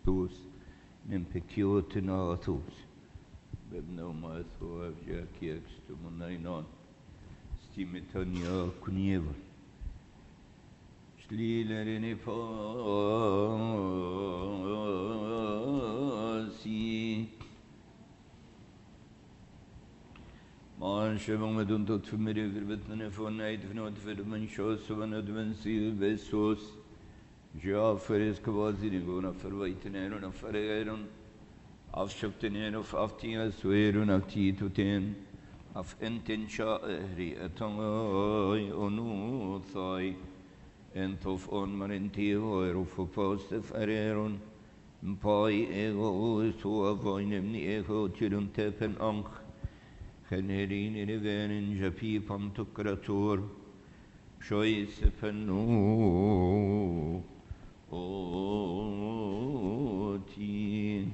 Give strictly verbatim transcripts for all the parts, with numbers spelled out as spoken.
Christus, nem pekiot natus. Bebno maso avjaki extumunainon, stimetania kunieva. Schlilerini fasi. Man shevon medun tot familie verbetene von neid von für men shows von advensi besos. Ja feres quasi die gona verweitenen und verrehren. Auf schöptenen auf auf die suerun auf die tuten. Auf enten sha'ri atangai onu thai. Entof on marenti oerof post verrehren. Pai ego so avoinem ni ego tirun tepen anch. خنرين نبان جبي بانتكراتور شويس فنو أوتين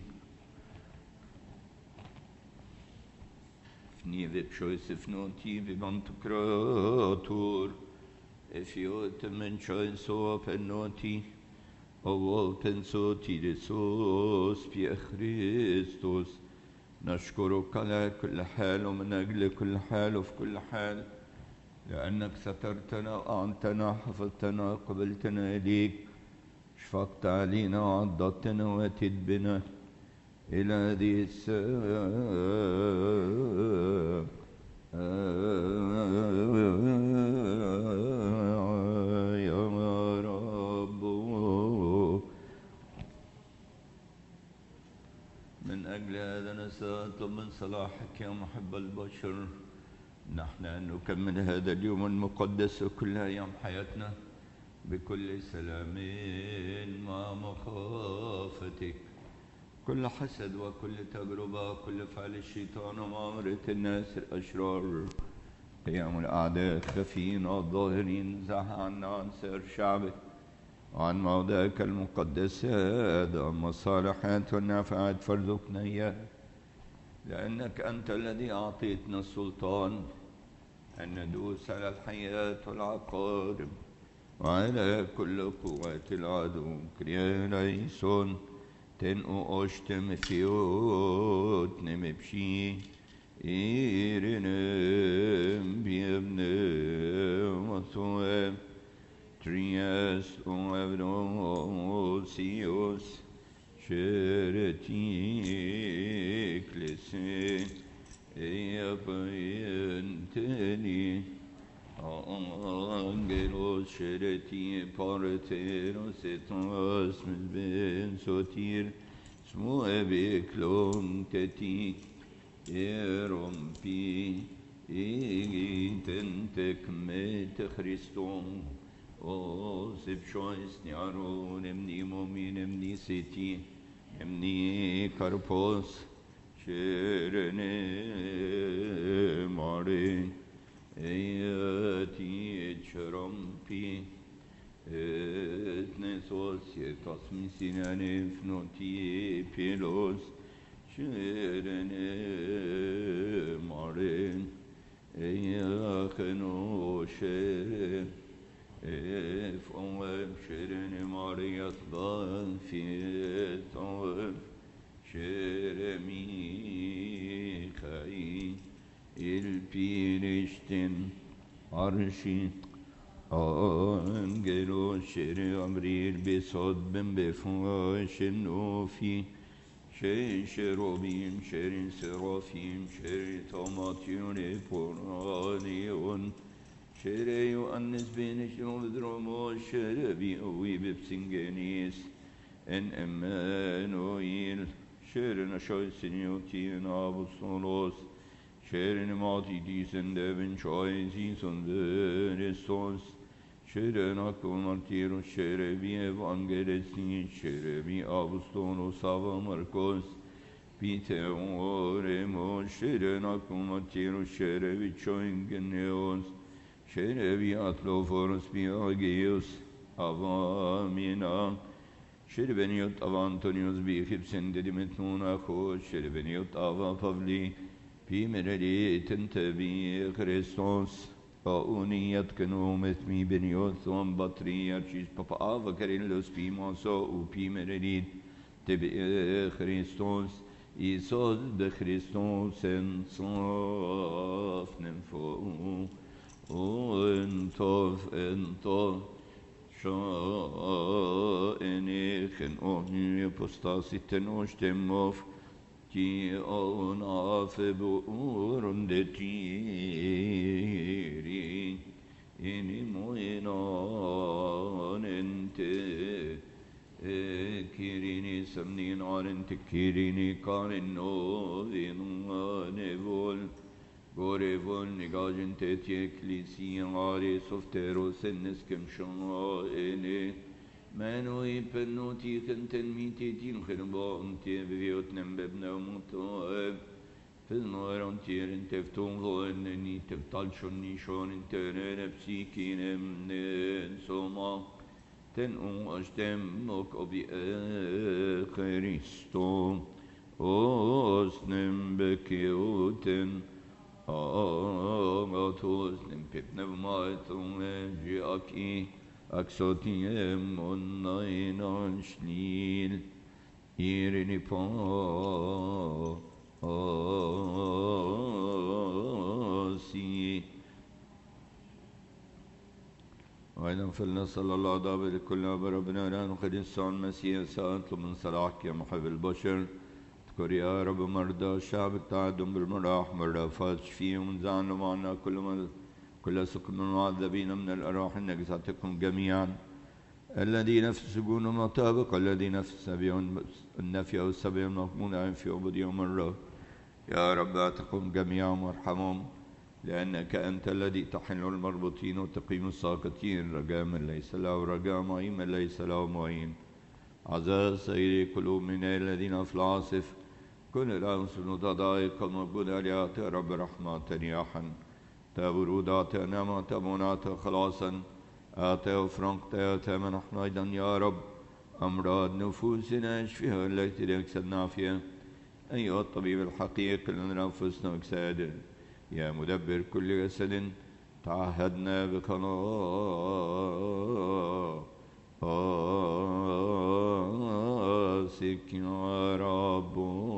فني ذب شويس فنوتي ببانتكراتور افيوت من شويس وفنوتي أو بنسوتي لسوس بي خريستوس نشكرك على كل حال ومن أجل كل حال وفي كل حال لأنك سترتنا وأعنتنا حفظتنا قبلتنا إليك شفقت علينا وعضدتنا واتت بنا إلى هذه الساعة يا رب من أجل هذا نسأل من صلاحك يا محب البشر نحن أن نكمل هذا اليوم المقدس كل أيام حياتنا بكل سلام مع مخافتك كل حسد وكل تجربة كل فعل الشيطان ومؤامرة الناس الأشرار قيام الأعداء الخفيين والظاهرين زح عنا عن سائر شعبك وعن موضعك المقدس هذا المصالحات والنافعات فارزقنا إياه لأنك أنت الذي أعطيتنا السلطان أن ندوس على الحياة والعقارب وعلى كل قوات العدو كريا ليسون تنقو أشتم فيوت نمبشي إيرنم بيبن وصواب Trias oevrosios shereticlese eapenteni angelos shereti parteros etos ben sotir smuebeklon teti erompi egitentek met Christum O sipshois niarun emni momin emni seti emni karpos şerene mare eyati çrampi etne sosyetas misinane fnoti pelos şerene mare eyakeno şere If only şerini mariyat ban fiyet only şeremi kai il piriştin arşi angelo şeri amril besod ben befuaşen ofi şey şerobim şerin serafim şeri tomatyone poranion Şere Yohannes beni şovdromo şere bi ovi bepsingenis en Emmanuel şere naşoysin yotin abustolos şere mati disen devin çoyzi son verestos şere nakol martiro şere bi evangelisin şere bi abustolos ava markos Pite oremo şere nakol martiro şere bi çoyngenios Şerevi atloforos biageos avamina Şerbeniyot avantonios bihipsen dedimetnuna koş Şerbeniyot ava pavli Pimereli tentebi Christos Auniyat kenomet mi beniyot Thom batriyarchis papa ava karillos pimoso u pimereli تبقى خريستوس إيسوس بخريستوس انصاف نفو وانطف انطف شائني خنقوني بوستاسي تنوش تموف تي أونا في بورم دتيري إني موينان انت كيريني سمنين عارن تكيريني كارن نوين نيفول غوريفول نيجاجن تيتي كليسيا عاري سوفتيرو سنس كم شائني منو يبنو تيخن تنميتي تيخن بانتي بفيوت نمببنا ومطائب في النار تيرن تفتون غنني تبطل شني شون انترن بسيكين من سوما تنو أجتمك أبي خريستو أسنم بكيوتن آغاتوسنم ببنو مايتون جاكي أكسوتيم وناينان شنيل إيرني با آسي أيضا فلنصلى الله دابر كلنا بربنا لا نخد السان مسيح سأطلب من صلاحك يا محب البشر اذكر يا رب مرضى الشعب تعدم بالمراح مرضى فاشفيهم زعلوا معنا كل من كل سكن المعذبين من الأراح نجزاتكم جميعا الذين يفسقون مطابق الذين يفسبون النفي أو السبي المقمون في عبودهم الرب يا رب أعتقهم جميعا وارحمهم لأنك أنت الذي تحل المربوطين وتقيم الساقطين رجاء من ليس له رجاء معين من ليس له معين عزاء سيدي قلوب من الذين في العاصف كل الأنس المتضايق الموجود عليها يا رب رحمة رياحا تبرودات نعمة منات خلاصا آتي فرنك آتي من نحن أيضا يا رب أمراض نفوسنا اشفيها التي لكسدنا فيها أيها الطبيب الحقيقي لنا أنفسنا وكسادر يا مدبر كل جسد تعهدنا بخلاصك يا رب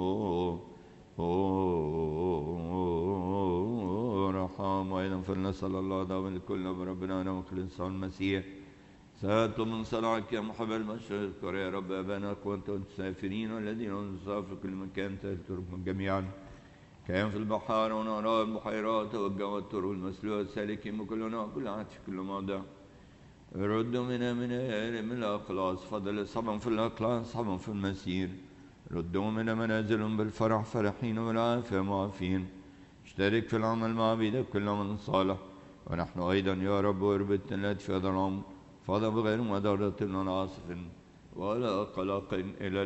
رحم أيضا فلنسأل الله دائما لكل بربنا وخلص المسيح سألت من صلاحك يا محب المشرق اذكر يا رب أبانا وأنتم تسافرين والذين انصاف في كل مكان تذكركم جميعا كان في البحار ونرى البحيرات والجو الطرق المسلوة السالكين وكلنا كل عاتف كل موضع ردوا منا من من الأخلاص فضل صبا في الأخلاص صبا في المسير ردوا منا منازلهم بالفرح فرحين والعافية معافين اشترك في العمل مع بيدك كل من صالح ونحن أيضا يا رب وربتنا التي في هذا العمر فضل بغير مدارة ولا عاصف ولا قلق إلى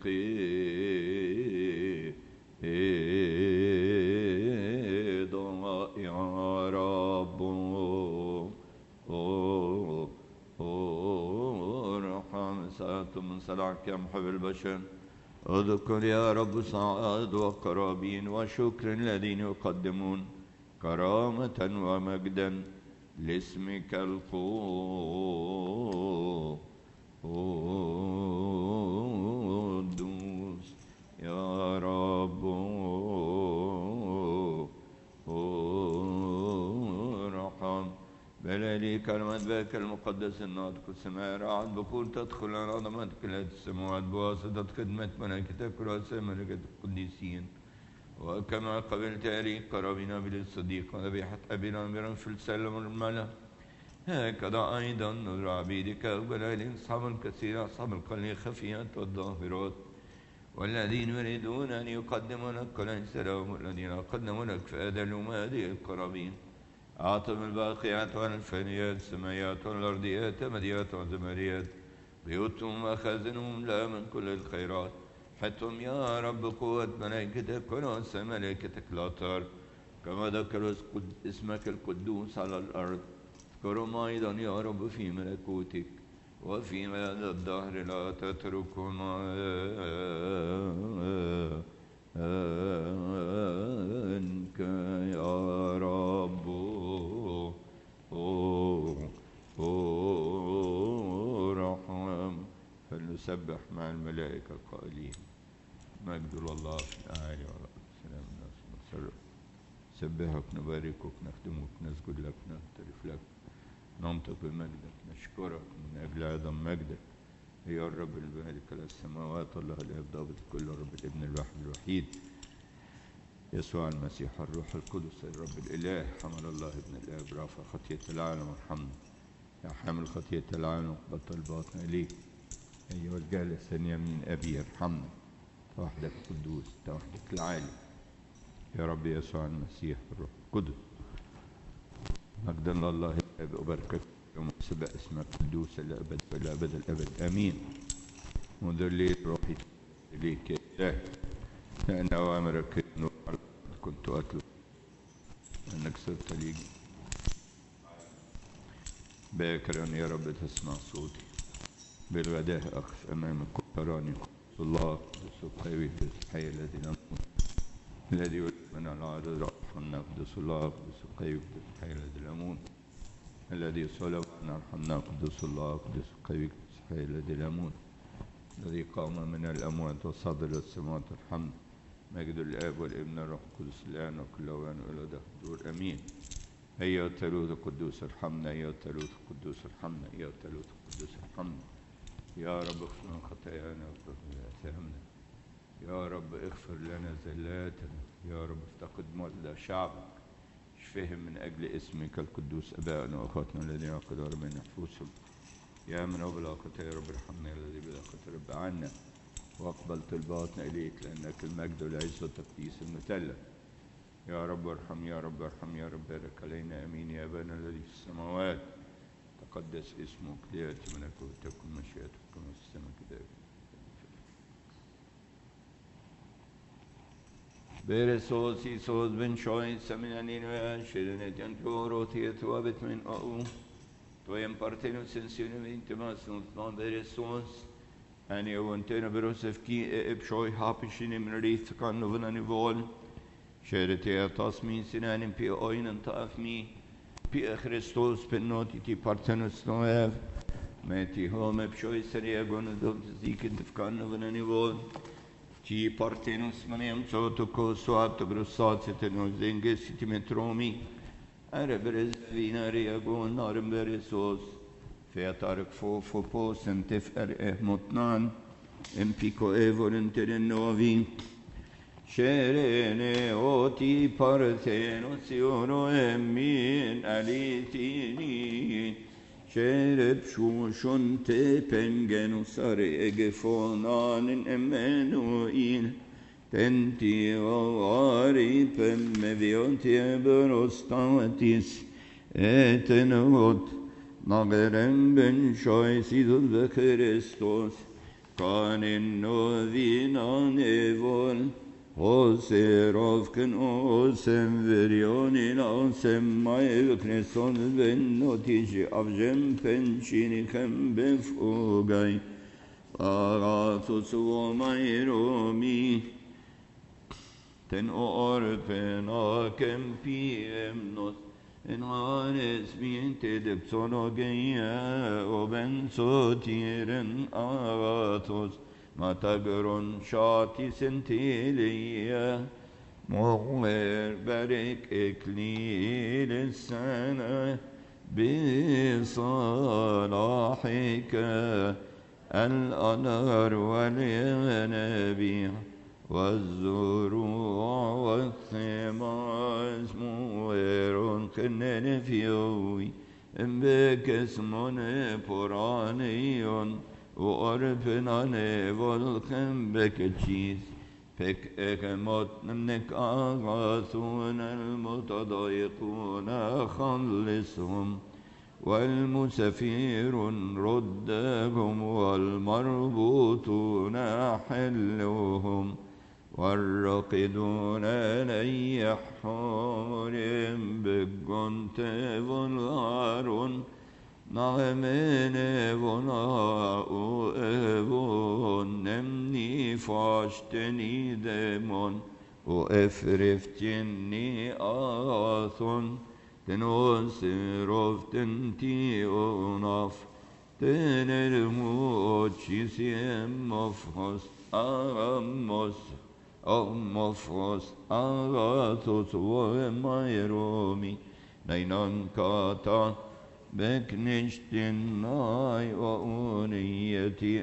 الإنقاذ إيضا يا رب ارحم سألت من صلاحك يا محب البشر اذكر يا رب سعاد وقرابين وشكر الذين يقدمون كرامة ومجدا لاسمك القدوس يا رب ارحم بلالي كلمة باك المقدس الناطق السماء رعد بقول تدخل على عظمتك التي السماوات بواسطة خدمة ملائكتك ورؤساء ملائكة القديسين وكما قبلت لي قرابنا بالصديق وذبيحة أبينا برا في السلم والملا هكذا أيضا نذر عبيدك وبلال أصحاب كثير أصحاب القليل خفيات والظاهرات والذين يريدون أن يقدموا لك كل السلام والذين قدموا لك فأدلوا هذه القرابين أعطهم الباقيات والفانيات السمايات والأرضيات مديات وزمريات بيوتهم وخازنهم لا من كل الخيرات حتهم يا رب قوة ملائكتك وناس ملائكتك لا تر كما ذكر اسمك القدوس على الأرض اذكرهم أيضا يا رب في ملكوتك وفي هذا الدهر لا تتركنا أنك يا رب رحم فلنسلم نسبح مع الملائكة القائلين مجد لله في الأعالي والأرض سلام الناس ونسرك نسبحك نباركك نخدمك نسجد لك نعترف لك ننطق بمجدك نشكرك من أجل عظم مجدك يا الرب البارك على السماوات الله الآب ضابط الكل رب الابن الواحد الوحيد يسوع المسيح الروح القدس الرب الإله حمل الله ابن الآب رافع خطية العالم ارحمنا يا حامل خطية العالم بطل باطن إليك أيها الجالس عن يمين أبي ارحمنا توحدك القدوس توحدك العالي يا رب يسوع المسيح الروح القدس مجدا لله الآب أباركك ومسبح اسمك قدوس الأبد إلى أبد الأبد آمين مذلي روحي إليك يا إله لأن أوامرك نور كنت أطلب أنك صرت لي باكرا يا رب تسمع صوتي بالغداء أقف أمامك وتراني الله قدس القوي الحي الذي لم الذي يولد من العدد رحمنا قدس الله قدس القوي الحي الذي لم يموت الذي صلب ارحمنا قدس الله قدس القوي الحي الذي لا يموت الذي قام من الأموات وصعد إلى السماوات الحمد مجد الآب والابن والروح القدس الآن وكل أوان وإلى دهر أمين أيها الثالوث القدوس ارحمنا أيها الثالوث القدوس ارحمنا أيها الثالوث القدوس ارحمنا يا رب اغفر لنا خطايانا واغفر لنا آثامنا يا رب اغفر لنا زلاتنا يا رب افتقد مولى شعبك اشفهم من أجل اسمك القدوس أبائنا وأخواتنا الذين قدروا من نفوسهم يا من هو بلا خطايا يا رب ارحمنا الذي بلا خطايا رب عنا واقبل طلباتنا إليك لأنك المجد والعز والتقديس المثلث يا رب ارحم يا رب ارحم يا رب بارك علينا امين يا ابانا الذي في السماوات تقدس اسمك ليأتي ملكوتك تكن مشيئتك كما في السماء كذلك برسوس يسوس بن شوي سمنانين وشرنت ينكورو تيتوابت من أو تويم بارتينو سنسيونو انتماس نطمان برسوس أني وانتنا بروسف كي ابشوي هابشيني من ريث كان نوفنا نيفول شرتي تصمين سنان بي اوين تافمي بي خريستوس بنوتي تي بارتنوس نويف ماتي هوم بشوي سريع قون دوت زيك دفكان نوفنا نيفول تي بارتنوس منيم صوتو كو سواب تبرسات ستنو زنجس تي مترومي أربرز فينا رياقون نارم برسوس فيتارك فو فو بوس انتف ار مطنان امبيكو ايفور انترن نوفي شرني اوتي بارثينوسيونو امين اليتيني شرب شوشون تبنجنو ساري اجفونان امانوئيل تنتي وغاري بمبيوتي بروستاتيس اتنوت نغرم بن شايسيدو بكريستوس كان النوذينا نيفول Oserovken osem verionin osem maevkneson vennotiji avjem penchinikem befugay Agatus vomairomi ten orpen akem piemnos en ares miente depsonogeia oben sotiren agatos Matagron şati sentiliye Muğver berek eklil sene Bisalahike El-anar vel-yenebih Ve-zzuru'a ve-thimaz Muğverun kennene fiyovi Embekesmone poraniyon وأرفنا نيفولكم بكتشيز بك إكموت منك آغاثون المتضايقون خلصهم والمسافرون ردهم والمربوطون حلوهم والراقدون نيحهم بجنت والغارون نعمene vona o evon nemni fashteni demon o efrefteni athon den osiroften ti onaf tenermo cisiem of amos Omofos agatos voemairomi Nainan kata beknishtin nai wa uniyati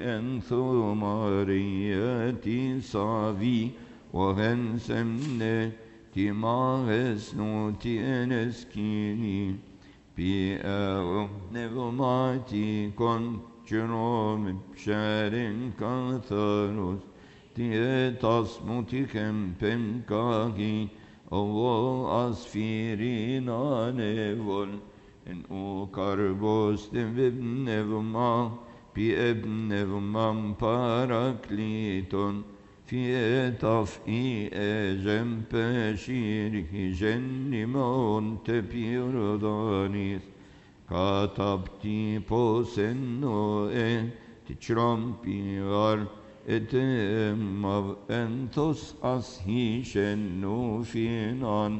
enthumariati savi wa hensemne timares nuti eneskini pi eo nevomati con genom sharing katharos Tietas muticem pencagi, ovo asfirina nevol, en o carbos de vibnevuma, pi ebnevumam paracliton, fietaf i egem peshirhi gennimon te pirodanis, catapti poseno e ticrampiar, etem av entos ashishen nufinan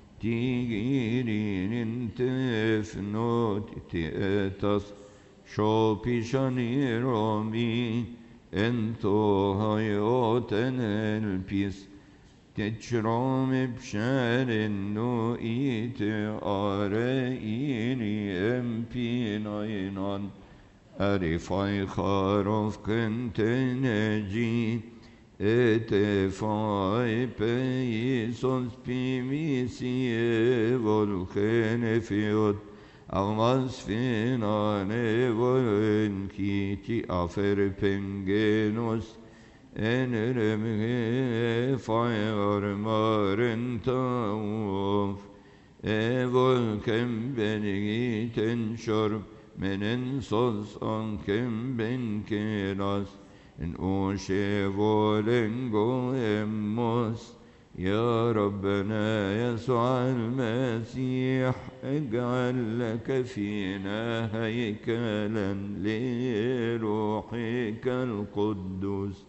tigirin tefnot tietas shopishani romi ento hayoten elpis techrom bsharin no ite are ini empinainan Arifai charof kenteneji etefai peisos pimisie volchenefiot almas finane volenkiti afer pengenos eneremge fayar marentauf evolkem benigiten shorb Menen sos ankem ben keras en oshe volengo emos يا ربنا يسوع المسيح اجعل لك فينا هيكلا لروحك القدوس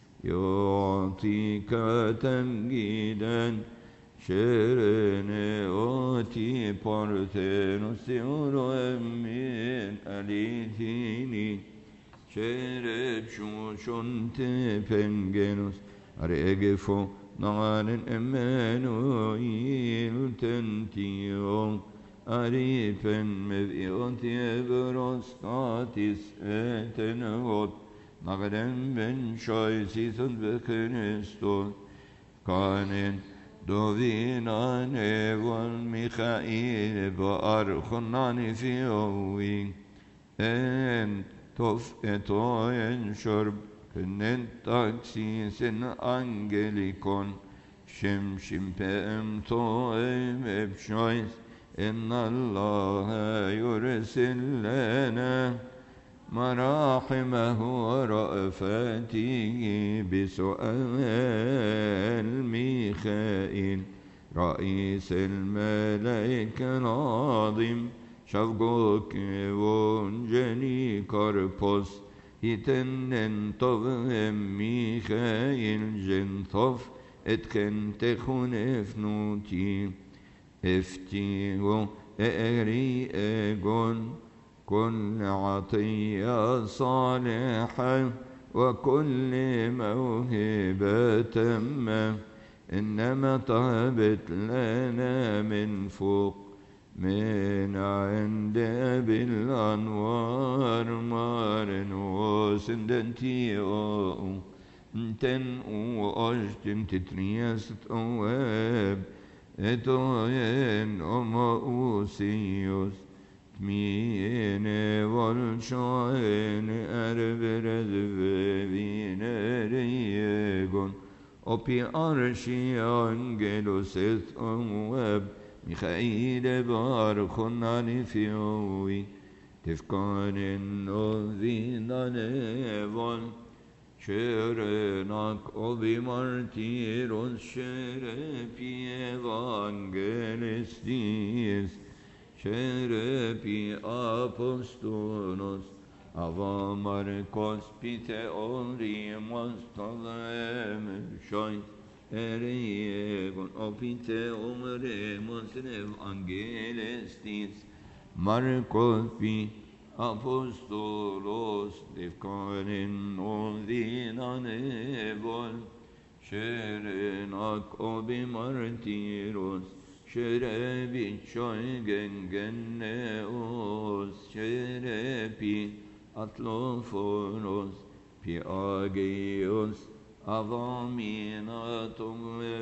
يعطيك تمجيدا Sherene oti parthenos euro emin alithini Shere chushonte pengenos Aregefo nanen emeno iltentio Aripen mevioti everos katis etenot Nagadem ben shoysisun bekenestos Kanen Dovina nevon Michael ba'archonani fiowi en tof eto en shorb kenen taksis en angelikon shem shimpem toem ebshois en Allah yursil lana مراحمه ورأفاته بسؤال ميخائيل رئيس الملائكة العظيم شفقك ونجني كاربوس يتنن طغم ميخائيل جنطف اتكن تخون افنوتي افتيغو اري اغون كل عطية صالحة وكل موهبة تامة إنما طابت لنا من فوق من عند أبي الأنوار مارن وسندنتي أو تن وأجتم تتريست أواب اتوين أموسيوس Mine volshoen erbered vevineregon Opi arshi angelos et onweb Michael barchonani fiovi Tefkanen ovinanevon Sherenak obi martiros Sherepi evangelistis Sherepi apostolos avamarkos pite orimos tolem shois eriegon opite omremos evangelistis Markos pi apostolos defkanin odinanevol, sherenak obi martiros, sherebi choigen genneos, sherepi atloforos, pi agios, avaminatum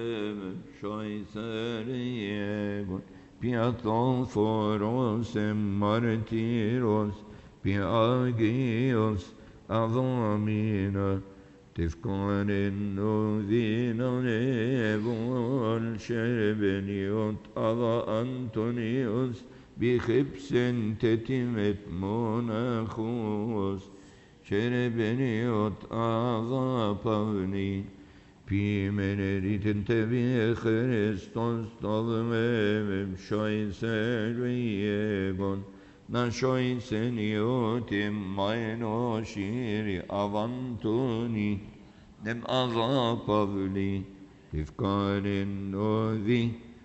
shoiseriebon, pi atloforos em martiros, pi agios, avamina, tefkanin odinanevol, sherebeniot ava Antonios, bichipsen tetimet monachos, sherebeniot ava Pavni, pi meneritin tevi Christos tavmem shoiseriebon, na shoiseniotim maino shiri avantoni, nem ava Pavli, tifkarin novi,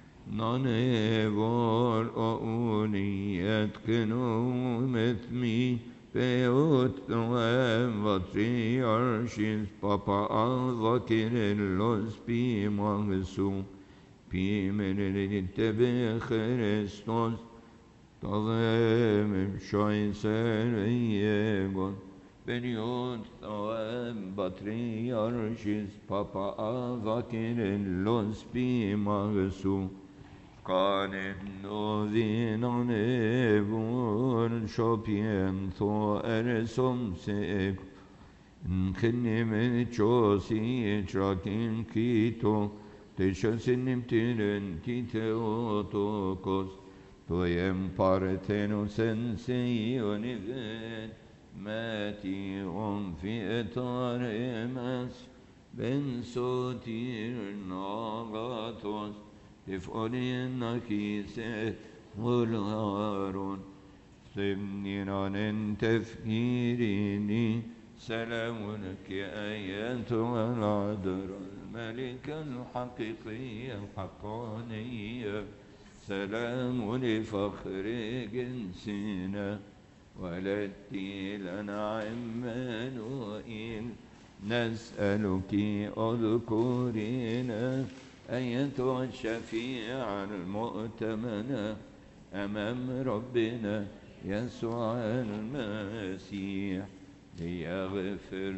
nanevor ouniyet kenomet mi, Peot noem vatriarchis papa alva kirillos pi mangesu, pi menedit tebe Christos, tavem shoiseriebon, Beniot noem vatriarchis papa alva kirillos pi mangesu, Kanin novinan evon shopien tho eresom seg Nkinnim chosi trakin kito te shosinim tiren titeotokos toyem parthenos ensionivet mati on fietaremas ben sotir nagatos if onina kise mulharun simninan en tefkirini سلامك أيتها العذر الملك الحقيقي الحقاني سلام لفخر جنسنا ولدتي لنا عمانوئيل نسألك اذكرينا أيتها الشفيع المؤتمنة أمام ربنا يسوع المسيح ليغفر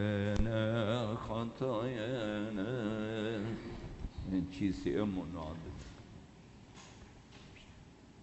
لنا خطايانا. In Jesu namn.